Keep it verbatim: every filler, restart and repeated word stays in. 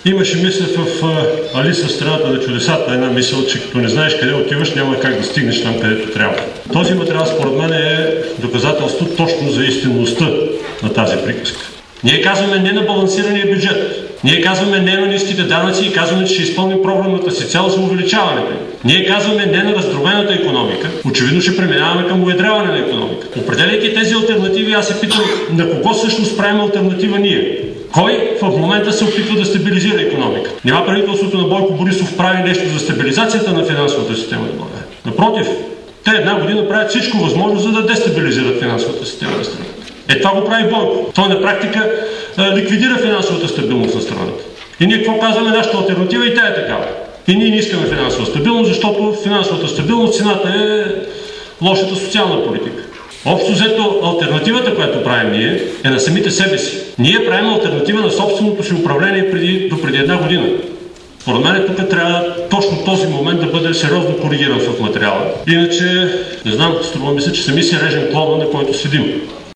Имаше мисъл в Алиса в страната на чудесата, една мисъл, че като не знаеш къде отиваш, няма как да стигнеш там, където трябва. Този материал според мен е доказателство точно за истинността на тази приказка. Ние казваме не на балансирания бюджет. Ние казваме не на ниските данъци и казваме, че ще изпълним програмната си цел за увеличаването. Ние казваме не на раздробената икономика. Очевидно ще преминаваме към уедряване на икономика. Определяйки тези алтернативи, аз се питам на кого всъщност правим алтернатива ние. Кой в момента се опитва да стабилизира икономиката? Нима правителството на Бойко Борисов прави нещо за стабилизацията на финансовата система на България? Напротив, те една година правят всичко възможно, за да дестабилизират финансовата система на страната. Е, това го прави Бойко. Той на практика а, ликвидира финансовата стабилност на страната. И ние какво казваме? Нашата алтернатива и тя е такава. И ние не искаме финансова стабилност, защото финансовата стабилност цената е лошата социална политика. Общо взето, алтернативата, която правим ние, е на самите себе си. Ние правим алтернатива на собственото си управление преди, до преди една година. Според мен тук трябва точно този момент да бъде сериозно коригиран в материала. Иначе, не знам, струва ми се, че сами си режем клона, на който седим.